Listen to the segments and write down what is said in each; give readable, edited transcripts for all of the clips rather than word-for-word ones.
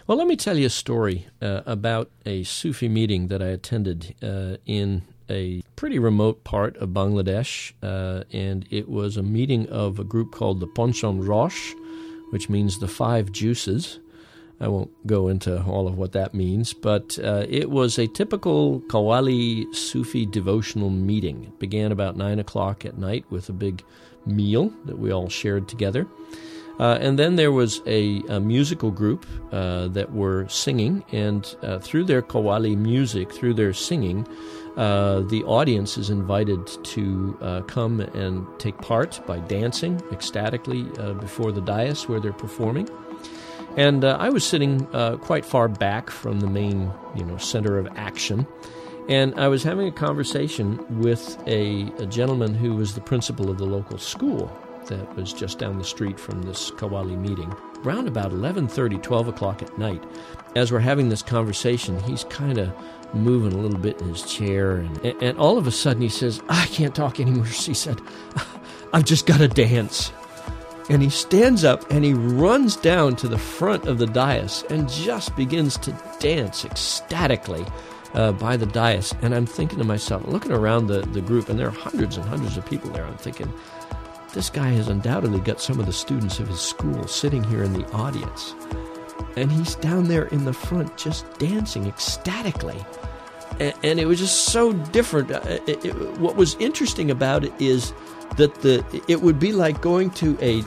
Well, let me tell you a story about a Sufi meeting that I attended in a pretty remote part of Bangladesh, and it was a meeting of a group called the Pancham Rosh, which means the five juices. I won't go into all of what that means, but it was a typical Qawwali Sufi devotional meeting. It began about 9 o'clock at night with a big meal that we all shared together. And then there was a musical group that were singing, and through their Qawwali music, through their singing, the audience is invited to come and take part by dancing ecstatically before the dais where they're performing. And I was sitting quite far back from the main, center of action, and I was having a conversation with a gentleman who was the principal of the local school that was just down the street from this Qawwali meeting. Around about 11:30, 12 o'clock at night, as we're having this conversation, he's kind of moving a little bit in his chair, and all of a sudden he says, "I can't talk anymore," he said. "I've just got to dance." And he stands up and he runs down to the front of the dais and just begins to dance ecstatically by the dais. And I'm thinking to myself, looking around the group, and there are hundreds and hundreds of people there, I'm thinking, this guy has undoubtedly got some of the students of his school sitting here in the audience. And he's down there in the front just dancing ecstatically. And it was just so different. What was interesting about it is that it would be like going to a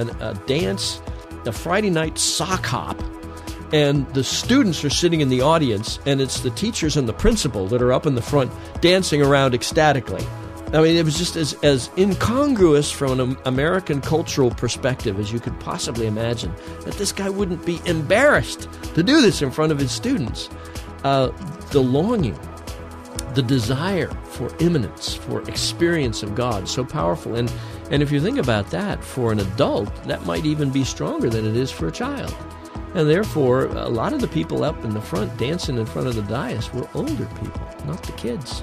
dance, a Friday night sock hop, and the students are sitting in the audience, and it's the teachers and the principal that are up in the front dancing around ecstatically. I mean, it was just as incongruous from an American cultural perspective as you could possibly imagine, that this guy wouldn't be embarrassed to do this in front of his students. The longing, the desire for immanence, for experience of God, so powerful. And if you think about that, for an adult, that might even be stronger than it is for a child. And therefore, a lot of the people up in the front dancing in front of the dais were older people, not the kids.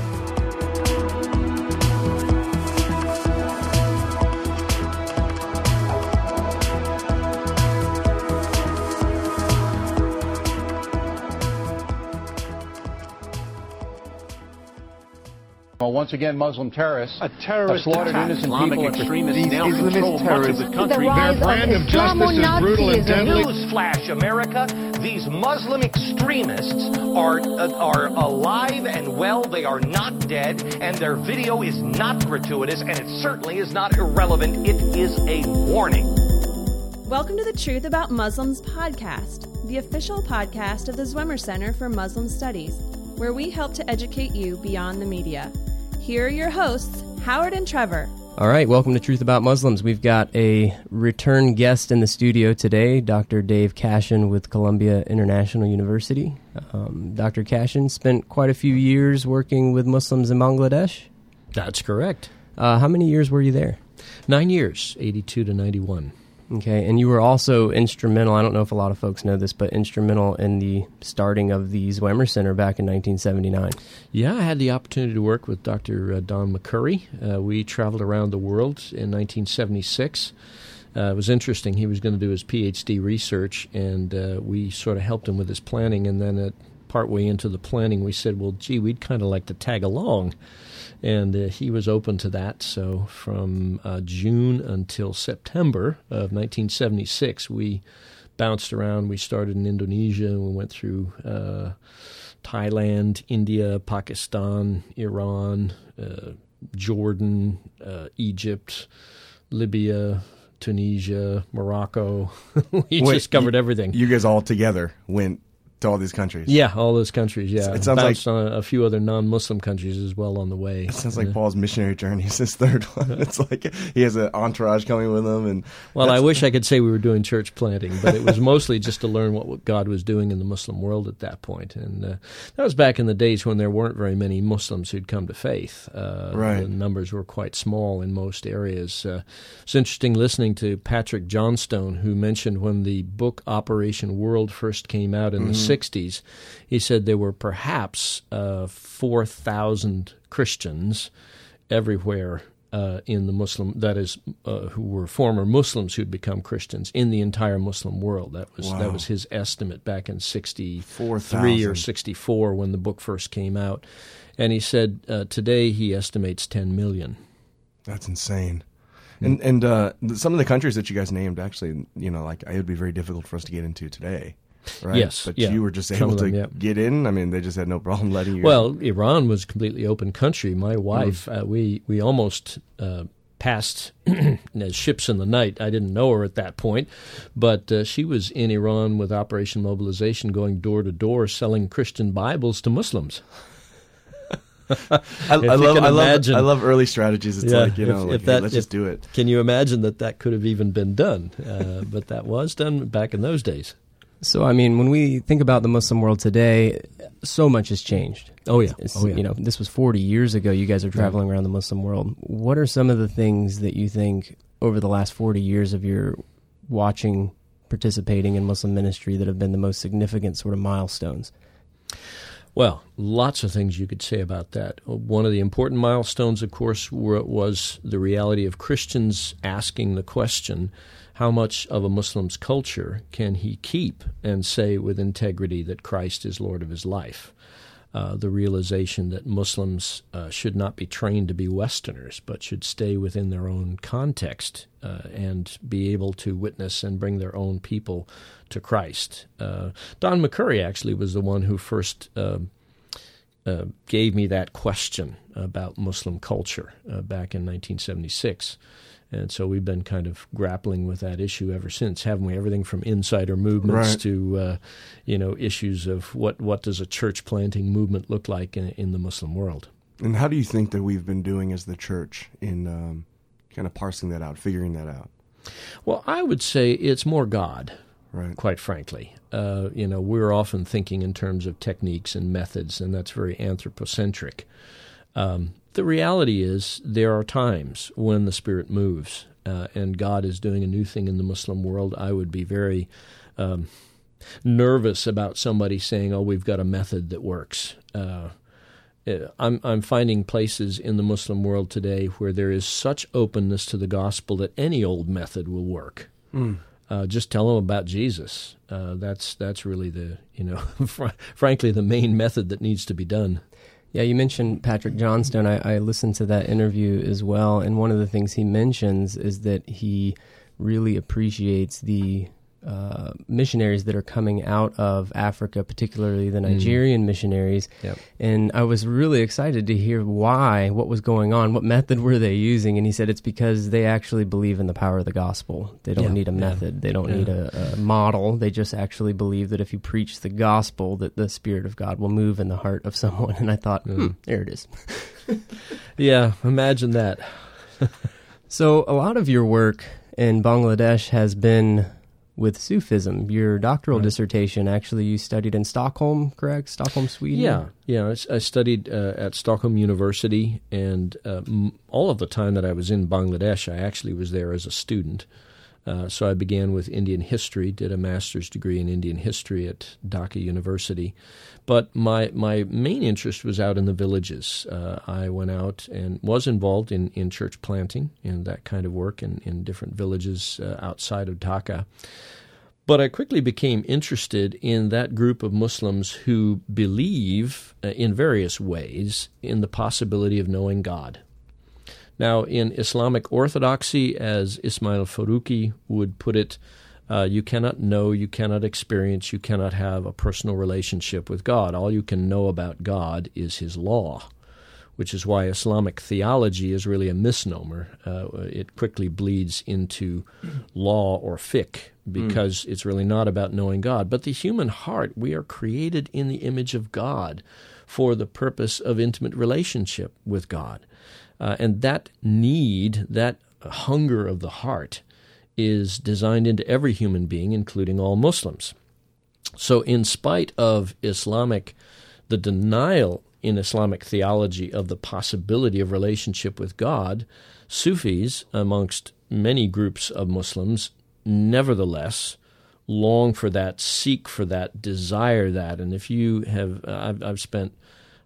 Well, once again, Muslim terrorists a terrorist have slaughtered attack. innocent Islamic people. extremists now control much of the country. Their brand of justice is brutal and deadly. Newsflash, America. These Muslim extremists are alive and well. They are not dead, and their video is not gratuitous, and it certainly is not irrelevant. It is a warning. Welcome to the Truth About Muslims podcast, the official podcast of the Zwemer Center for Muslim Studies, where we help to educate you beyond the media. Here are your hosts, Howard and Trevor. All right, welcome to Truth About Muslims. We've got a return guest in the studio today, Dr. Dave Cashin with Columbia International University. Dr. Cashin spent quite a few years working with Muslims in Bangladesh. That's correct. How many years were you there? 9 years, 82 to 91. Okay, and you were also instrumental, I don't know if a lot of folks know this, but instrumental in the starting of the Zwemer Center back in 1979. Yeah, I had the opportunity to work with Dr. Don McCurry. We traveled around the world in 1976. It was interesting. He was going to do his PhD research, and we sort of helped him with his planning, and then partway into the planning, we said, well, gee, we'd kind of like to tag along. And he was open to that. So from June until September of 1976, we bounced around. We started in Indonesia, and we went through Thailand, India, Pakistan, Iran, Jordan, Egypt, Libya, Tunisia, Morocco. We just covered everything. You guys all together went to all these countries. Yeah, all those countries, yeah. It sounds bounced on a few other non-Muslim countries as well on the way. It sounds like Paul's missionary journey is his third one. It's like he has an entourage coming with him. Well, I wish I could say we were doing church planting, but it was mostly just to learn what God was doing in the Muslim world at that point. And that was back in the days when there weren't very many Muslims who'd come to faith. Right. The numbers were quite small in most areas. It's interesting listening to Patrick Johnstone, who mentioned when the book Operation World first came out in the 60s, he said there were perhaps 4,000 Christians everywhere in the Muslim, that is, who were former Muslims who'd become Christians in the entire Muslim world. That was his estimate back in 63 or 64 when the book first came out. And he said today he estimates 10 million. That's insane. And some of the countries that you guys named, actually, like it would be very difficult for us to get into today, right? Yes, but you were just able to get in. I mean, they just had no problem letting you. Well, Iran was a completely open country. My wife, we almost passed as ships in the night. I didn't know her at that point, but she was in Iran with Operation Mobilization, going door to door, selling Christian Bibles to Muslims. I love early strategies. It's let's just do it. Can you imagine that could have even been done? But that was done back in those days. So, I mean, when we think about the Muslim world today, so much has changed. Oh, yeah. This was 40 years ago. You guys are traveling around the Muslim world. What are some of the things that you think over the last 40 years of your watching, participating in Muslim ministry that have been the most significant sort of milestones? Well, lots of things you could say about that. One of the important milestones, of course, was the reality of Christians asking the question, how much of a Muslim's culture can he keep and say with integrity that Christ is Lord of his life? The realization that Muslims should not be trained to be Westerners, but should stay within their own context and be able to witness and bring their own people to Christ. Don McCurry actually was the one who first gave me that question about Muslim culture back in 1976. And so we've been kind of grappling with that issue ever since, haven't we? Everything from insider movements to, issues of what does a church planting movement look like in the Muslim world. And how do you think that we've been doing as the church in kind of parsing that out, figuring that out? Well, I would say it's more God, right? Quite frankly. We're often thinking in terms of techniques and methods, and that's very anthropocentric. The reality is there are times when the Spirit moves and God is doing a new thing in the Muslim world. I would be very nervous about somebody saying, oh, we've got a method that works. I'm finding places in the Muslim world today where there is such openness to the gospel that any old method will work. Just tell them about Jesus. That's really the, frankly, the main method that needs to be done. Yeah, you mentioned Patrick Johnstone. I listened to that interview as well, and one of the things he mentions is that he really appreciates the missionaries that are coming out of Africa, particularly the Nigerian missionaries. Yep. And I was really excited to hear what was going on, what method were they using, and he said it's because they actually believe in the power of the gospel. They don't need a method. They don't need a model. They just actually believe that if you preach the gospel, that the Spirit of God will move in the heart of someone. And I thought, there it is. Yeah, imagine that. So a lot of your work in Bangladesh has been with Sufism. Your doctoral dissertation, actually, you studied in Stockholm, correct? Stockholm, Sweden? Yeah. I studied at Stockholm University, and all of the time that I was in Bangladesh, I actually was there as a student. So I began with Indian history, did a master's degree in Indian history at Dhaka University. But my main interest was out in the villages. I went out and was involved in church planting and that kind of work in different villages outside of Dhaka. But I quickly became interested in that group of Muslims who believe in various ways in the possibility of knowing God. Now, in Islamic orthodoxy, as Ismail Faruqi would put it, you cannot know, you cannot experience, you cannot have a personal relationship with God. All you can know about God is His law, which is why Islamic theology is really a misnomer. It quickly bleeds into law or fiqh because it's really not about knowing God. But the human heart, we are created in the image of God for the purpose of intimate relationship with God. And that need, that hunger of the heart, is designed into every human being, including all Muslims. So in spite of the denial in Islamic theology of the possibility of relationship with God, Sufis, amongst many groups of Muslims, nevertheless long for that, seek for that, desire that. And if you have, I've spent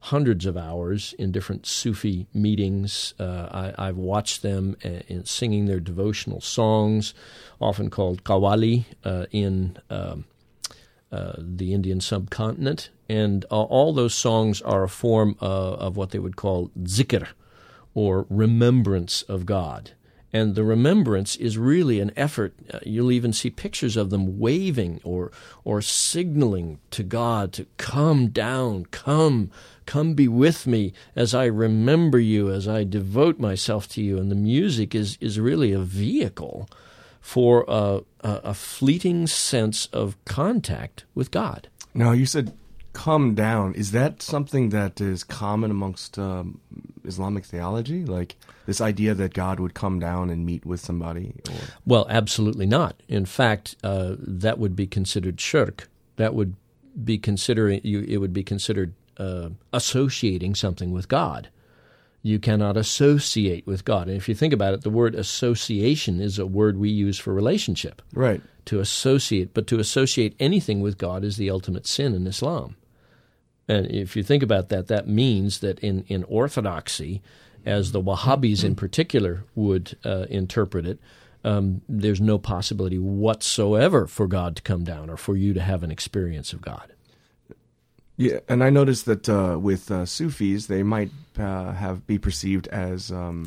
hundreds of hours in different Sufi meetings. I've watched them in singing their devotional songs, often called qawwali, in the Indian subcontinent. And all those songs are a form of what they would call zikr, or remembrance of God. And the remembrance is really an effort. You'll even see pictures of them waving or signaling to God to come down, come be with me as I remember you, as I devote myself to you. And the music is really a vehicle for a fleeting sense of contact with God. Now, you said come down. Is that something that is common amongst Islamic theology? Like this idea that God would come down and meet with somebody? Or? Well, absolutely not. In fact, that would be considered shirk. That would be it would be considered associating something with God. You cannot associate with God. And if you think about it, the word association is a word we use for relationship. Right. To associate. But to associate anything with God is the ultimate sin in Islam. And if you think about that, that means that in orthodoxy, as the Wahhabis in particular would interpret it, there's no possibility whatsoever for God to come down or for you to have an experience of God. Yeah, and I noticed that with Sufis, they might be perceived as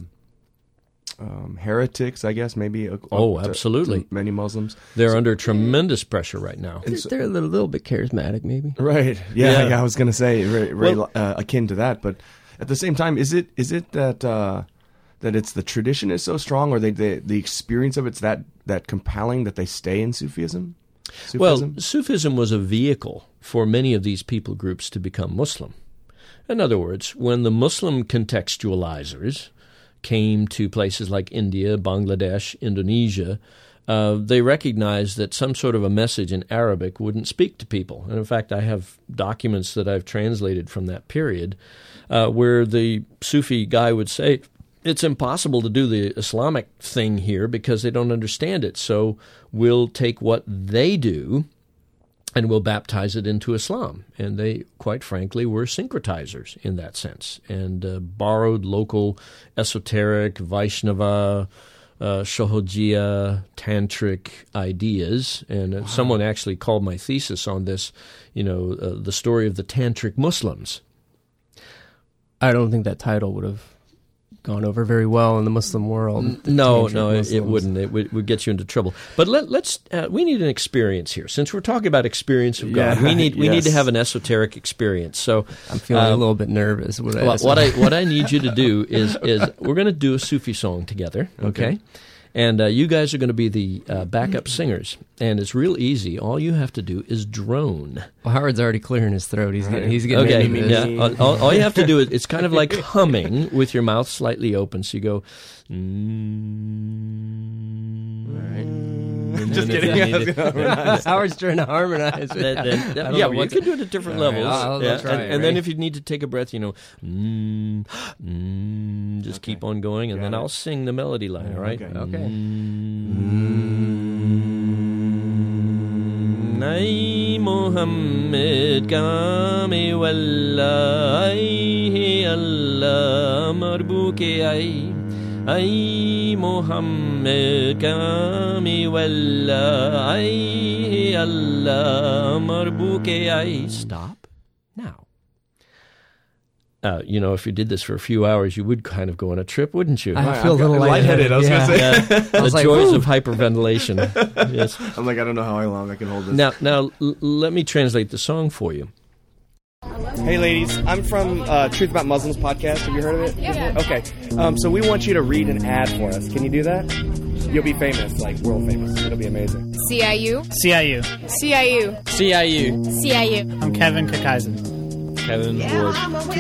heretics, I guess, maybe. Absolutely. To many Muslims. They're under tremendous pressure right now. They're a little bit charismatic, maybe. Right. Yeah, I was going to say very akin to that. But at the same time, is it that it's the tradition is so strong, or the experience of it's that compelling that they stay in Sufism? Well, Sufism was a vehicle for many of these people groups to become Muslim. In other words, when the Muslim contextualizers came to places like India, Bangladesh, Indonesia, they recognized that some sort of a message in Arabic wouldn't speak to people. And in fact, I have documents that I've translated from that period where the Sufi guy would say, it's impossible to do the Islamic thing here because they don't understand it. So we'll take what they do and we'll baptize it into Islam. And they, quite frankly, were syncretizers in that sense and borrowed local esoteric, Vaishnava, Shohojiya, tantric ideas. And someone actually called my thesis on this, the story of the tantric Muslims. I don't think that title would have gone over very well in the Muslim world. No, it wouldn't. It would get you into trouble. But let's we need an experience here. Since we're talking about experience of God, we need to have an esoteric experience. So I'm feeling a little bit nervous. What I need you to do is we're going to do a Sufi song together, okay? And you guys are going to be the backup singers. And it's real easy. All you have to do is drone. Well, Howard's already clearing his throat. He's getting okay. ready. Yeah. All you have to do is, it's kind of like humming with your mouth slightly open. So you go, Just kidding. Howard's trying to harmonize. You can do it at different levels. I'll try it, and then if you need to take a breath, just keep on going, and then I'll sing the melody line, all right? Okay. Ay Muhammad kami wallahi Allah marbuke ay Muhammad kami wallahi Allah marbuke ay. Stop now. If you did this for a few hours, you would kind of go on a trip, wouldn't you? I feel a little lightheaded. I was going to say. The joys of hyperventilation. Yes. I'm like, I don't know how long I can hold this. Now, let me translate the song for you. Hey, ladies. I'm from Truth About Muslims podcast. Have you heard of it? Yeah. Okay. So we want you to read an ad for us. Can you do that? You'll be famous, like world famous. It'll be amazing. CIU. CIU. CIU. CIU. CIU. I'm Kevin Kakaisen. Kevin Ward.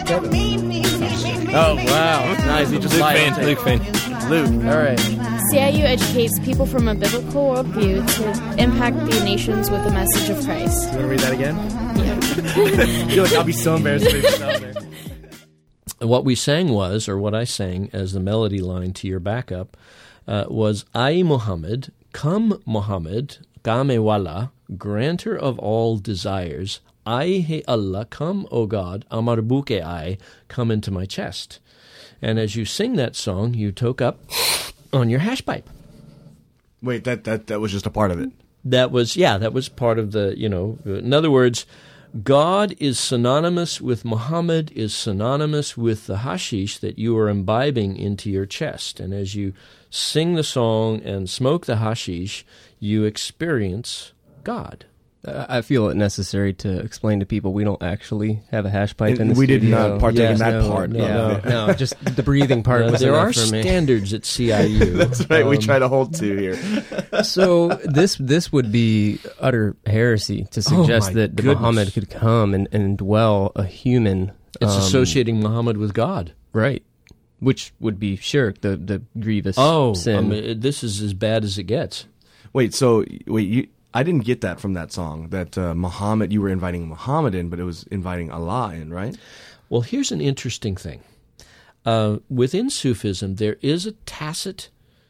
Oh, wow. Nice. He just Luke Fain. Luke. All right. CIU educates people from a biblical worldview to impact the nations with the message of Christ. You want to read that again? Yeah. You're like, I'll be so embarrassed to read this out there. What we sang was, or what I sang as the melody line to your backup, was Ay Muhammad, come Muhammad, Game Wala, granter of all desires, Ai he Allah, come, O God, amar buke ai, come into my chest. And as you sing that song, you toke up on your hash pipe. Wait, that was just a part of it. That was part of the, in other words, God is synonymous with Muhammad, is synonymous with the hashish that you are imbibing into your chest. And as you sing the song and smoke the hashish, you experience God. I feel it necessary to explain to people we don't actually have a hash pipe in the we studio. did not partake in that part. No, just the breathing part was there enough are for me. standards at CIU. That's right, we try to hold to here. So this would be utter heresy to suggest that Muhammad could come and dwell a human. It's associating Muhammad with God. Right. Which would be shirk, the grievous sin. This is as bad as it gets. I didn't get that from that song, that Muhammad, you were inviting Muhammad in, but it was inviting Allah in, right? Well, here's an interesting thing. Within Sufism, there is a tacit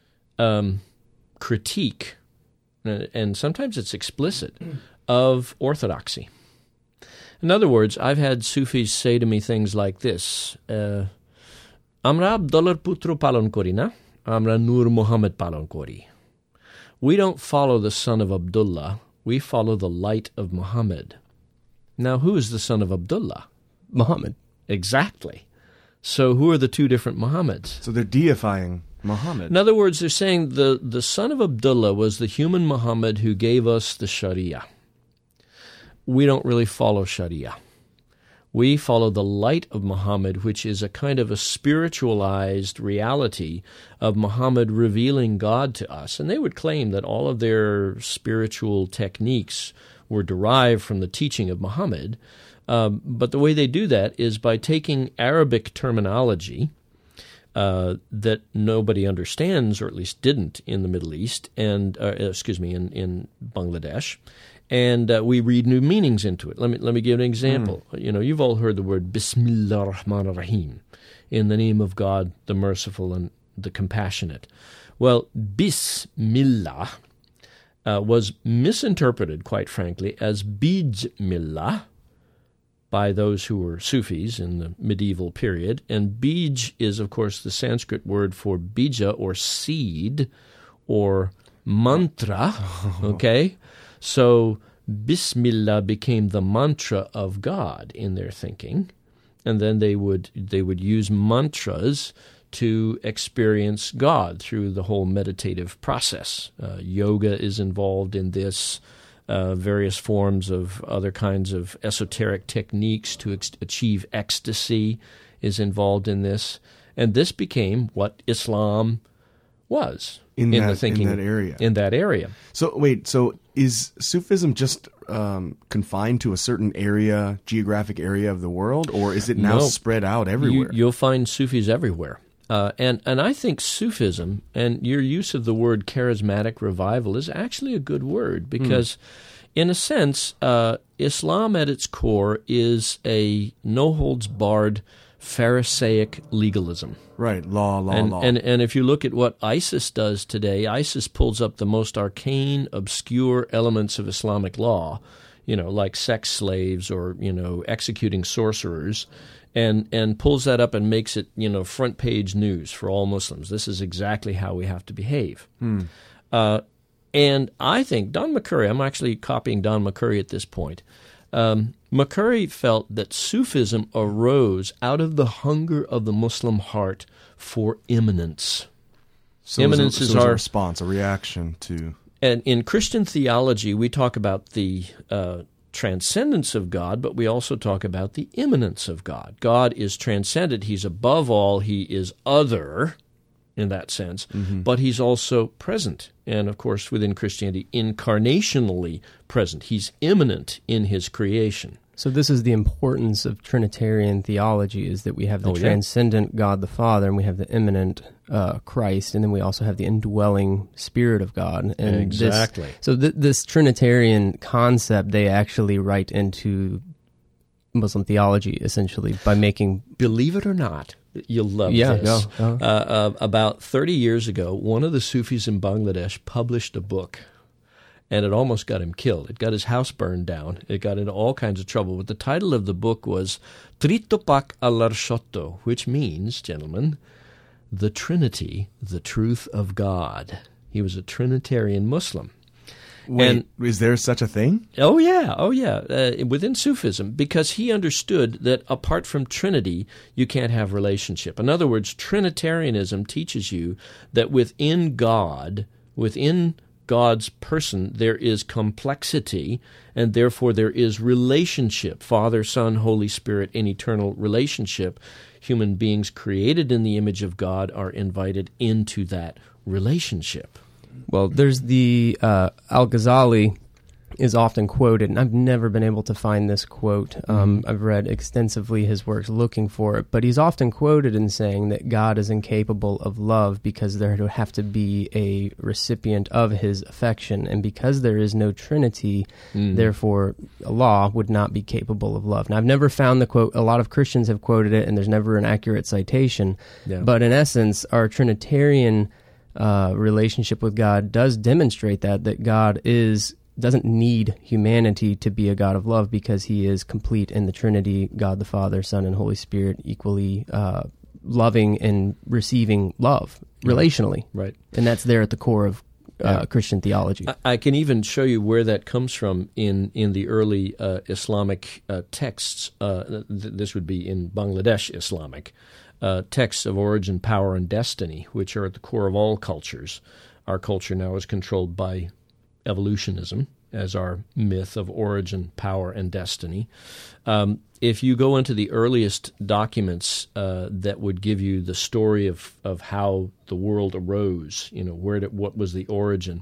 critique, and sometimes it's explicit, of orthodoxy. In other words, I've had Sufis say to me things like this, Amra Abdullah Putru Palon Kori na, Amra Nur Muhammad Palon Kori. We don't follow the son of Abdullah, we follow the light of Muhammad. Now, who is the son of Abdullah? Muhammad. Exactly. So who are the two different Muhammads? So they're deifying Muhammad. In other words, they're saying the son of Abdullah was the human Muhammad who gave us the Sharia. We don't really follow Sharia. We follow the light of Muhammad, which is a kind of a spiritualized reality of Muhammad revealing God to us. And they would claim that all of their spiritual techniques were derived from the teaching of Muhammad. But the way they do that is by taking Arabic terminology that nobody understands, or at least didn't in the Middle East, and in Bangladesh, and we read new meanings into it. Let me give an example. You've all heard the word Bismillah ar-Rahman ar-Rahim, in the name of God, the merciful and the compassionate. Well, Bismillah was misinterpreted, quite frankly, as Bijmillah by those who were Sufis in the medieval period. And Bij is, of course, the Sanskrit word for bija, or seed, or mantra, okay? So Bismillah became the mantra of God in their thinking, and then they would use mantras to experience God through the whole meditative process. Yoga is involved in this. Various forms of other kinds of esoteric techniques to achieve ecstasy is involved in this. And this became what Islam was in the thinking in that area. So is Sufism just confined to a certain geographic area of the world, or is it now spread out everywhere? You'll find Sufis everywhere. And I think Sufism, and your use of the word charismatic revival, is actually a good word, because in a sense, Islam at its core is a no-holds-barred Pharisaic legalism. Right, law. And if you look at what ISIS does today, ISIS pulls up the most arcane, obscure elements of Islamic law, like sex slaves or, executing sorcerers, and pulls that up and makes it, front page news for all Muslims. This is exactly how we have to behave. And I think Don McCurry, I'm actually copying Don McCurry at this point, McCurry felt that Sufism arose out of the hunger of the Muslim heart for immanence. So immanence is our response, a reaction to... And in Christian theology, we talk about the transcendence of God, but we also talk about the immanence of God. God is transcendent. He's above all. He is other in that sense, but he's also present. And, of course, within Christianity, incarnationally present. He's immanent in his creation. So this is the importance of Trinitarian theology, is that we have the transcendent God the Father, and we have the immanent Christ, and then we also have the indwelling Spirit of God. And exactly. This Trinitarian concept, they actually write into Muslim theology, essentially, by making... Believe it or not, you'll love this. About 30 years ago, one of the Sufis in Bangladesh published a book, and it almost got him killed. It got his house burned down. It got into all kinds of trouble. But the title of the book was Tritopak Alarsotto, which means, gentlemen, the Trinity, the truth of God. He was a Trinitarian Muslim. Wait, is there such a thing? Oh, yeah. Within Sufism, because he understood that apart from Trinity, you can't have relationship. In other words, Trinitarianism teaches you that within God, within God's person, there is complexity, and therefore there is relationship. Father, Son, Holy Spirit, an eternal relationship. Human beings created in the image of God are invited into that relationship. Well, there's the Al-Ghazali is often quoted, and I've never been able to find this quote. I've read extensively his works looking for it, but he's often quoted in saying that God is incapable of love because there would have to be a recipient of his affection, and because there is no Trinity, therefore Allah would not be capable of love. Now, I've never found the quote. A lot of Christians have quoted it, and there's never an accurate citation, but in essence, our Trinitarian relationship with God does demonstrate that God doesn't need humanity to be a God of love because he is complete in the Trinity, God the Father, Son, and Holy Spirit, equally loving and receiving love relationally. Right. And that's there at the core of Christian theology. I can even show you where that comes from in the early Islamic texts. This would be in Bangladesh Islamic texts of origin, power, and destiny, which are at the core of all cultures. Our culture now is controlled by evolutionism as our myth of origin, power, and destiny. If you go into the earliest documents that would give you the story of how the world arose, what was the origin,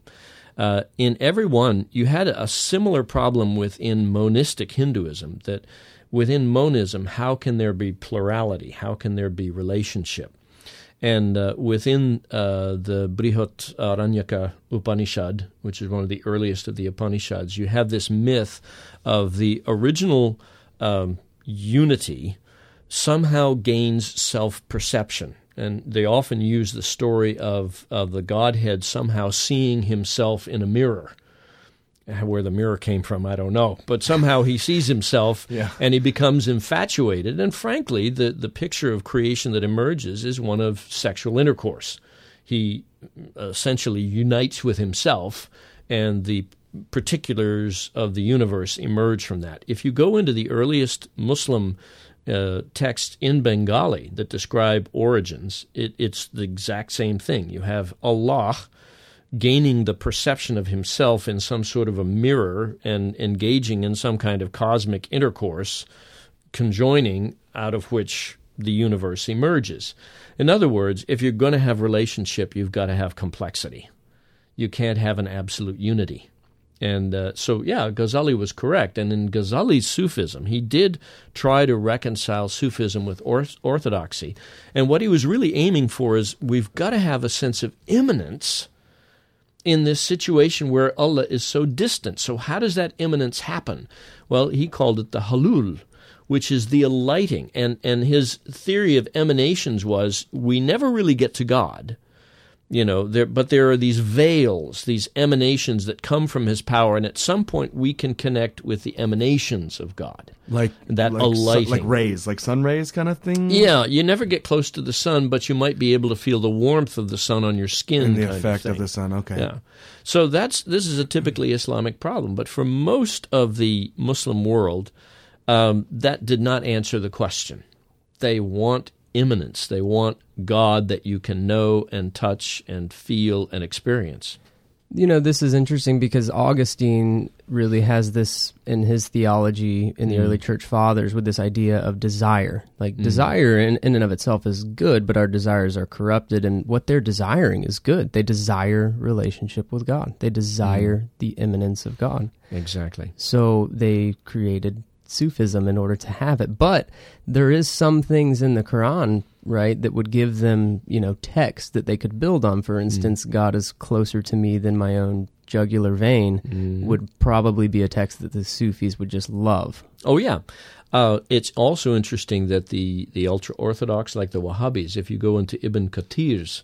in every one you had a similar problem within monistic Hinduism, that within monism, how can there be plurality? How can there be relationship? And within the Brihadaranyaka Upanishad, which is one of the earliest of the Upanishads, you have this myth of the original unity somehow gains self-perception. And they often use the story of the Godhead somehow seeing himself in a mirror. Where the mirror came from, I don't know. But somehow he sees himself and he becomes infatuated. And frankly, the picture of creation that emerges is one of sexual intercourse. He essentially unites with himself, and the particulars of the universe emerge from that. If you go into the earliest Muslim texts in Bengali that describe origins, it's the exact same thing. You have Allah gaining the perception of himself in some sort of a mirror and engaging in some kind of cosmic intercourse, conjoining out of which the universe emerges. In other words, if you're going to have relationship, you've got to have complexity. You can't have an absolute unity. And Ghazali was correct. And in Ghazali's Sufism, he did try to reconcile Sufism with orthodoxy. And what he was really aiming for is we've got to have a sense of immanence in this situation where Allah is so distant. So how does that immanence happen? Well, he called it the halul, which is the alighting. And his theory of emanations was we never really get to God, but there are these veils, these emanations that come from his power, and at some point we can connect with the emanations of God. Like alighting. Like rays, like sun rays kind of thing? Yeah, you never get close to the sun, but you might be able to feel the warmth of the sun on your skin. And the effect of the sun, okay. Yeah. So this is a typically Islamic problem, but for most of the Muslim world, that did not answer the question. They want immanence. They want God that you can know and touch and feel and experience. This is interesting because Augustine really has this in his theology in the early church fathers with this idea of desire. Like desire in and of itself is good, but our desires are corrupted, and what they're desiring is good. They desire relationship with God. They desire the immanence of God. Exactly. So they created Sufism in order to have it. But there is some things in the Quran, right, that would give them, text that they could build on. For instance, God is closer to me than my own jugular vein would probably be a text that the Sufis would just love. Oh, yeah. It's also interesting that the ultra-Orthodox, like the Wahhabis, if you go into Ibn Kathir's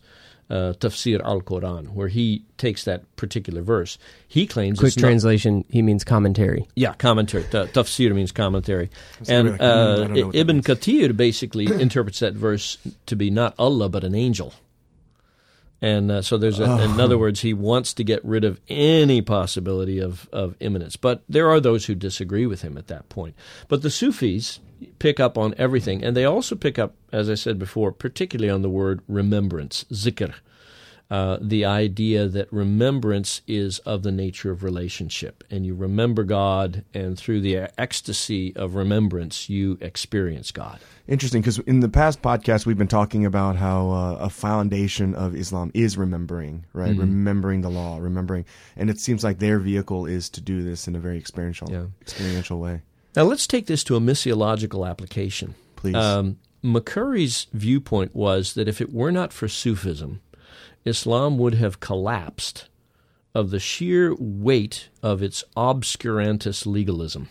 Tafsir al-Quran, where he takes that particular verse. He claims quick translation, he means commentary. Yeah, commentary. Tafsir means commentary. And Ibn Kathir basically interprets that verse to be not Allah, but an angel. And so there's in other words, he wants to get rid of any possibility of imminence. But there are those who disagree with him at that point. But the Sufis pick up on everything, and they also pick up, as I said before, particularly on the word remembrance, zikr, the idea that remembrance is of the nature of relationship. And you remember God, and through the ecstasy of remembrance, you experience God. Interesting, because in the past podcast, we've been talking about how a foundation of Islam is remembering, right? Mm-hmm. Remembering the law, remembering. And it seems like their vehicle is to do this in a very experiential way. Now, let's take this to a missiological application. Please. McCurry's viewpoint was that if it were not for Sufism, Islam would have collapsed of the sheer weight of its obscurantist legalism.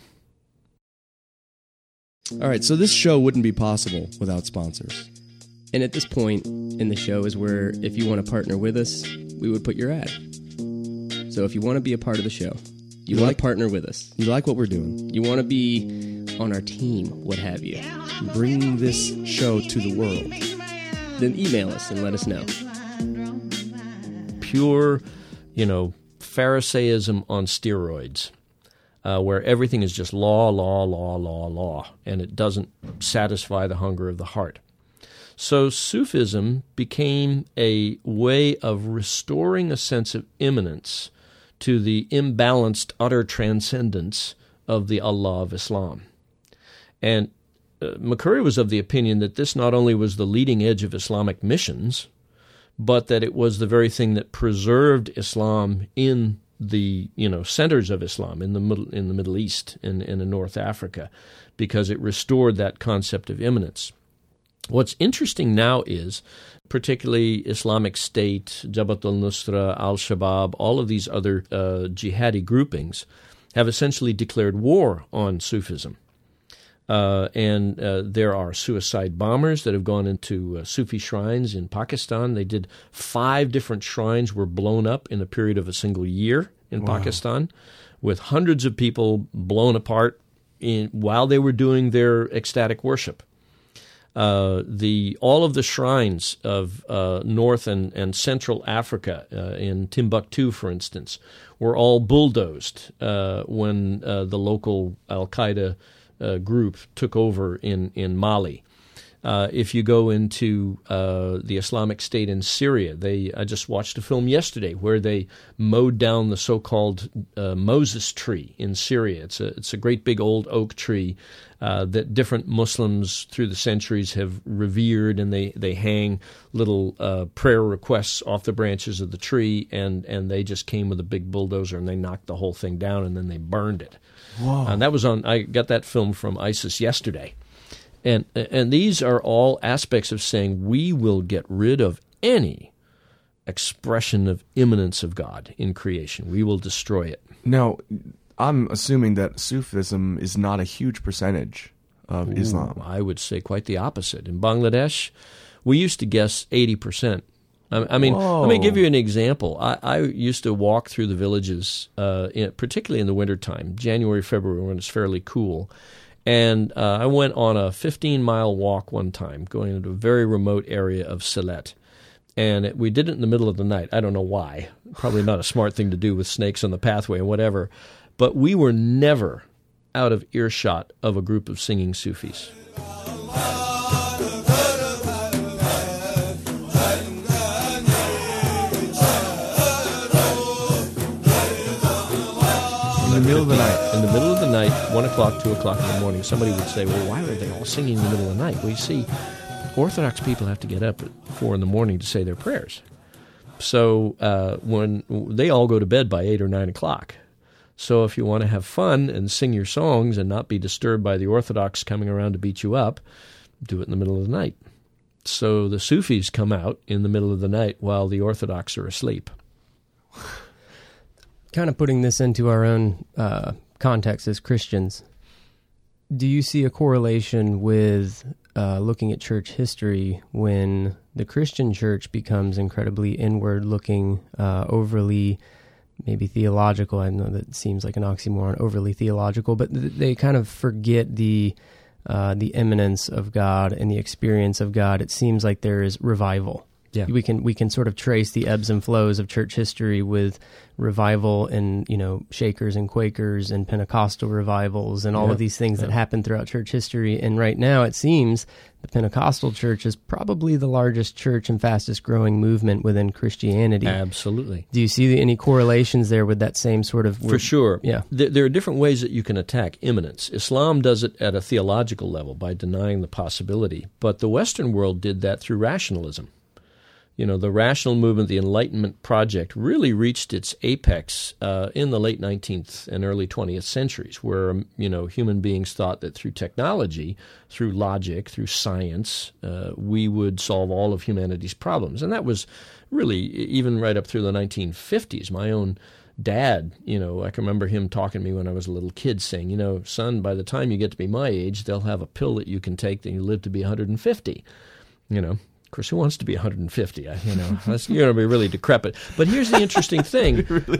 All right, so this show wouldn't be possible without sponsors. And at this point in the show is where, if you want to partner with us, we would put your ad. So if you want to be a part of the show, you want to partner with us. You like what we're doing. You want to be on our team, what have you. Bring this show to the world. Then email us and let us know. Pure, Pharisaism on steroids. Where everything is just law, and it doesn't satisfy the hunger of the heart. So Sufism became a way of restoring a sense of immanence to the imbalanced utter transcendence of the Allah of Islam. And McCurry was of the opinion that this not only was the leading edge of Islamic missions, but that it was the very thing that preserved Islam in the centers of Islam in the Middle East and in North Africa, because it restored that concept of immanence. What's interesting now is, particularly Islamic State, Jabhat al-Nusra, Al-Shabaab, all of these other jihadi groupings have essentially declared war on Sufism. And there are suicide bombers that have gone into Sufi shrines in Pakistan. They did 5 different shrines were blown up in a period of a single year in Pakistan, with hundreds of people blown apart while they were doing their ecstatic worship. All of the shrines of North and Central Africa, in Timbuktu, for instance, were all bulldozed when the local Al-Qaeda group took over in Mali. If you go into the Islamic State in Syria, I just watched a film yesterday where they mowed down the so-called Moses tree in Syria. It's a great big old oak tree that different Muslims through the centuries have revered, and they hang little prayer requests off the branches of the tree, and they just came with a big bulldozer and they knocked the whole thing down and then they burned it. Whoa. And that was I got that film from ISIS yesterday. And these are all aspects of saying we will get rid of any expression of immanence of God in creation. We will destroy it. Now, I'm assuming that Sufism is not a huge percentage of Islam. I would say quite the opposite. In Bangladesh, we used to guess 80%. I mean, Whoa. Let me give you an example. I used to walk through the villages, particularly in the wintertime, January, February, when it's fairly cool. And I went on a 15-mile walk one time, going into a very remote area of Sylhet. And we did it in the middle of the night. I don't know why. Probably not a smart thing to do with snakes on the pathway and whatever. But we were never out of earshot of a group of singing Sufis. In the middle of the night, 1 o'clock, 2 o'clock in the morning, somebody would say, well, why are they all singing in the middle of the night? Well, you see, Orthodox people have to get up at 4 in the morning to say their prayers. So when they all go to bed by 8 or 9 o'clock. So if you want to have fun and sing your songs and not be disturbed by the Orthodox coming around to beat you up, do it in the middle of the night. So the Sufis come out in the middle of the night while the Orthodox are asleep. Kind of putting this into our own context as Christians, do you see a correlation with looking at church history, when the Christian church becomes incredibly inward-looking, overly maybe theological. I know that seems like an oxymoron, overly theological, but they kind of forget the immanence of God and the experience of God. It seems like there is revival. Yeah. We can sort of trace the ebbs and flows of church history with revival and, Shakers and Quakers and Pentecostal revivals and all of these things that happen throughout church history. And right now it seems the Pentecostal church is probably the largest church and fastest growing movement within Christianity. Absolutely. Do you see any correlations there with that same sort of... For sure. Yeah. There are different ways that you can attack immanence. Islam does it at a theological level by denying the possibility, but the Western world did that through rationalism. The rational movement, the Enlightenment project, really reached its apex in the late 19th and early 20th centuries, where, human beings thought that through technology, through logic, through science, we would solve all of humanity's problems. And that was really even right up through the 1950s. My own dad, I can remember him talking to me when I was a little kid saying, son, by the time you get to be my age, they'll have a pill that you can take that you live to be 150, Of course, who wants to be 150? You're going to be really decrepit. But here's the interesting thing.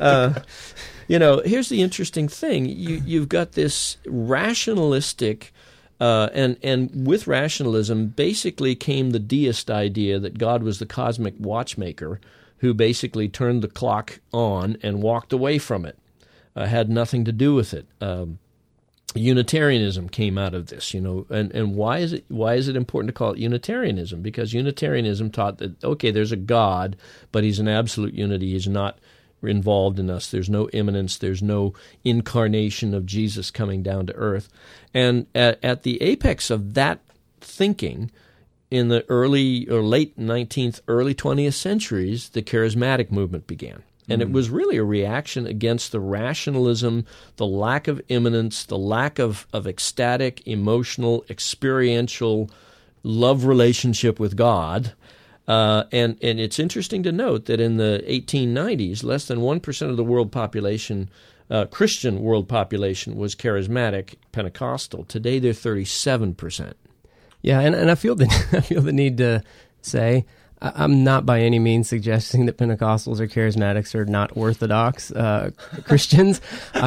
Here's the interesting thing. You've got this rationalistic, and with rationalism basically came the deist idea that God was the cosmic watchmaker who basically turned the clock on and walked away from it, had nothing to do with it. Unitarianism came out of this, and why is it important to call it Unitarianism? Because Unitarianism taught that, okay, there's a God, but he's an absolute unity. He's not involved in us. There's no immanence. There's no incarnation of Jesus coming down to earth. And at the apex of that thinking, in the early or late 19th, early 20th centuries, the charismatic movement began. And it was really a reaction against the rationalism, the lack of immanence, the lack of ecstatic, emotional, experiential love relationship with God. And it's interesting to note that in the 1890s, less than 1% of the world population, Christian world population, was charismatic Pentecostal. Today, they're 37%. Yeah, and I feel the need to say, I'm not by any means suggesting that Pentecostals or charismatics are not Orthodox Christians.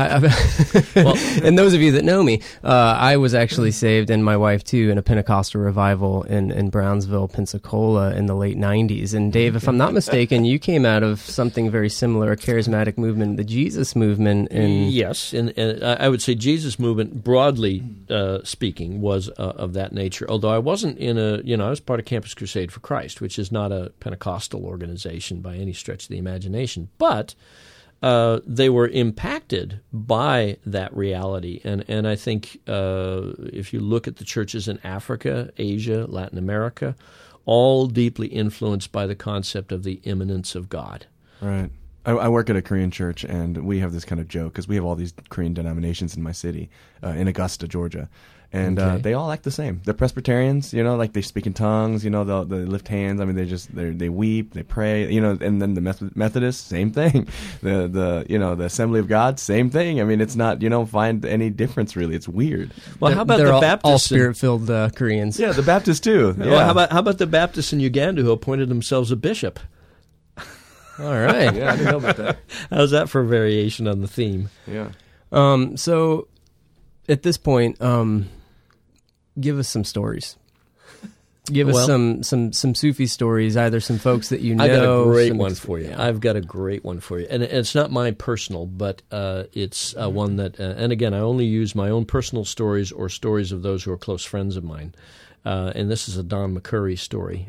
And those of you that know me, I was actually saved, and my wife too, in a Pentecostal revival in Brownsville, Pensacola in the late 90s. And Dave, if I'm not mistaken, you came out of something very similar, a charismatic movement, the Jesus movement. Yes, and I would say Jesus movement, broadly speaking, was of that nature. Although I wasn't I was part of Campus Crusade for Christ, which is not a Pentecostal organization by any stretch of the imagination, but they were impacted by that reality. And I think if you look at the churches in Africa, Asia, Latin America, all deeply influenced by the concept of the immanence of God. Right. I work at a Korean church, and we have this kind of joke, because we have all these Korean denominations in my city, in Augusta, Georgia. And they all act the same. They're Presbyterians, like they speak in tongues, they lift hands. I mean, they weep, they pray, and then the Methodists, same thing. The Assembly of God, same thing. I mean, it's not, you don't find any difference really. It's weird. Well, how about the Baptists? All spirit-filled Koreans. Yeah, the Baptists too. Yeah. Well, how about the Baptists in Uganda who appointed themselves a bishop? All right. Yeah, I didn't know about that. How's that for a variation on the theme? Yeah. So at this point, give us some stories. Give us some Sufi stories, either some folks that you know. I got a great one for you. Yeah. I've got a great one for you. And it's not mine personal, but it's one that, and again, I only use my own personal stories or stories of those who are close friends of mine. And this is a Don McCurry story.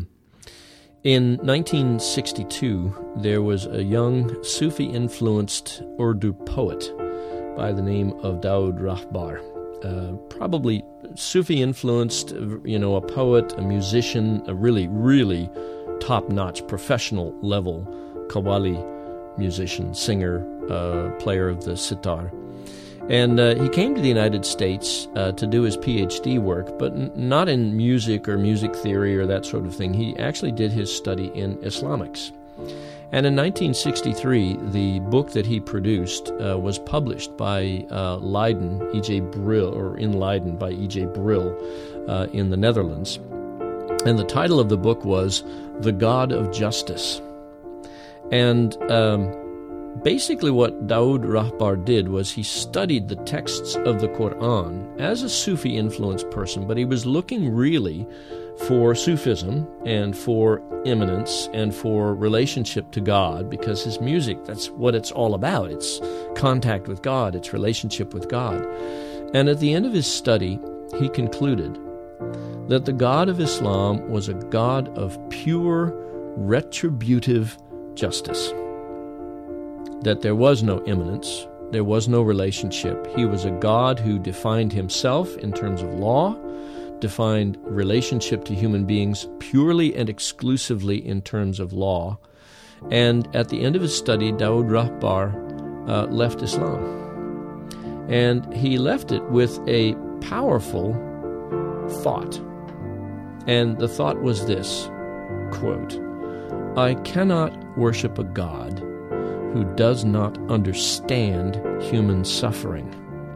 In 1962, there was a young Sufi-influenced Urdu poet by the name of Daoud Rahbar. Probably Sufi-influenced, a poet, a musician, a really, really top-notch professional level Qawwali musician, singer, player of the sitar. And he came to the United States to do his PhD work, but not in music or music theory or that sort of thing. He actually did his study in Islamics. And in 1963, the book that he produced was published by Leiden, E.J. Brill, or in Leiden by E.J. Brill in the Netherlands. And the title of the book was The God of Justice. And basically what Daoud Rahbar did was he studied the texts of the Quran as a Sufi-influenced person, but he was looking really for Sufism and for immanence and for relationship to God, because his music, that's what it's all about. It's contact with God, it's relationship with God. And at the end of his study, he concluded that the God of Islam was a God of pure, retributive justice, that there was no immanence, there was no relationship. He was a God who defined himself in terms of law, defined relationship to human beings purely and exclusively in terms of law. And at the end of his study, Daoud Rahbar left Islam. And he left it with a powerful thought. And the thought was this, quote, "I cannot worship a God who does not understand human suffering.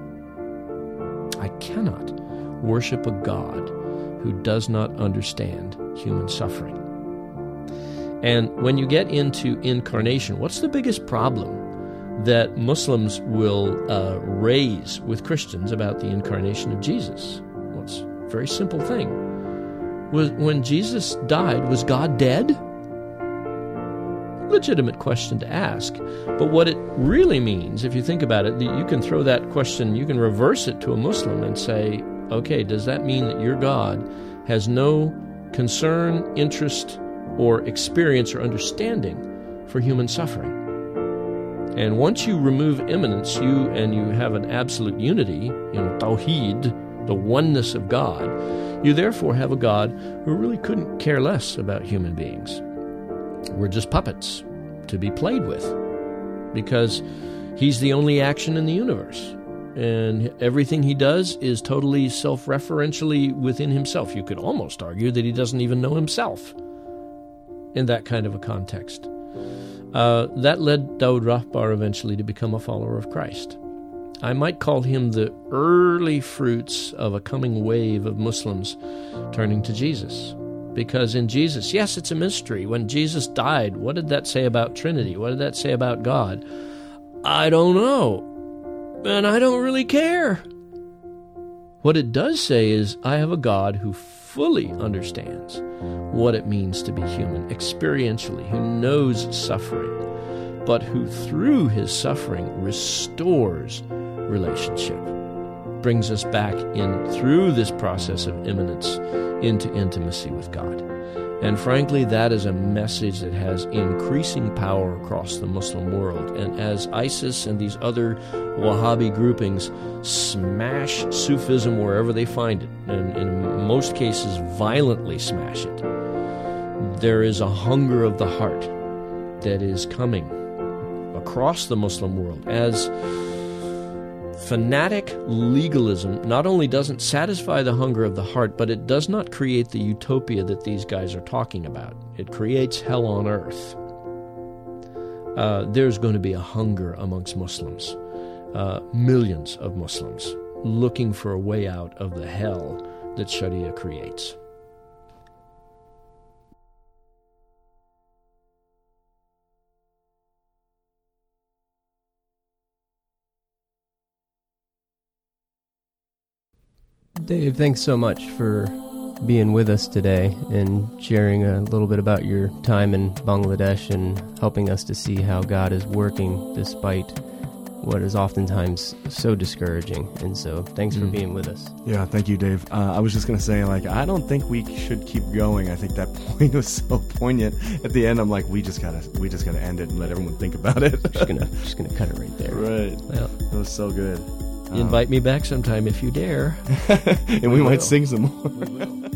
I cannot worship a God who does not understand human suffering." And when you get into incarnation, what's the biggest problem that Muslims will raise with Christians about the incarnation of Jesus? Well, it's a very simple thing. When Jesus died, was God dead? Legitimate question to ask. But what it really means, if you think about it, you can throw that question, you can reverse it to a Muslim and say, okay, does that mean that your God has no concern, interest, or experience or understanding for human suffering? And once you remove immanence, you have an absolute unity, Tawheed, the oneness of God, you therefore have a God who really couldn't care less about human beings. We're just puppets to be played with, because he's the only action in the universe. And everything he does is totally self-referentially within himself. You could almost argue that he doesn't even know himself in that kind of a context. That led Daoud Rahbar eventually to become a follower of Christ. I might call him the early fruits of a coming wave of Muslims turning to Jesus. Because in Jesus, yes, it's a mystery. When Jesus died, what did that say about Trinity? What did that say about God? I don't know. And I don't really care. What it does say is, I have a God who fully understands what it means to be human, experientially, who knows suffering, but who through his suffering restores relationship, brings us back in through this process of immanence into intimacy with God. And frankly, that is a message that has increasing power across the Muslim world. And as ISIS and these other Wahhabi groupings smash Sufism wherever they find it, and in most cases violently smash it, there is a hunger of the heart that is coming across the Muslim world as fanatic legalism not only doesn't satisfy the hunger of the heart, but it does not create the utopia that these guys are talking about. It creates hell on earth. There's going to be a hunger amongst Muslims, millions of Muslims, looking for a way out of the hell that Sharia creates. Dave, thanks so much for being with us today and sharing a little bit about your time in Bangladesh and helping us to see how God is working despite what is oftentimes so discouraging. And so thanks for being with us. Yeah, thank you, Dave. I was just going to say, I don't think we should keep going. I think that point was so poignant. At the end, I'm like, we just gotta end it and let everyone think about it. just gonna cut it right there. Right. Well, it was so good. Invite me back sometime if you dare. And we might sing some more. We will.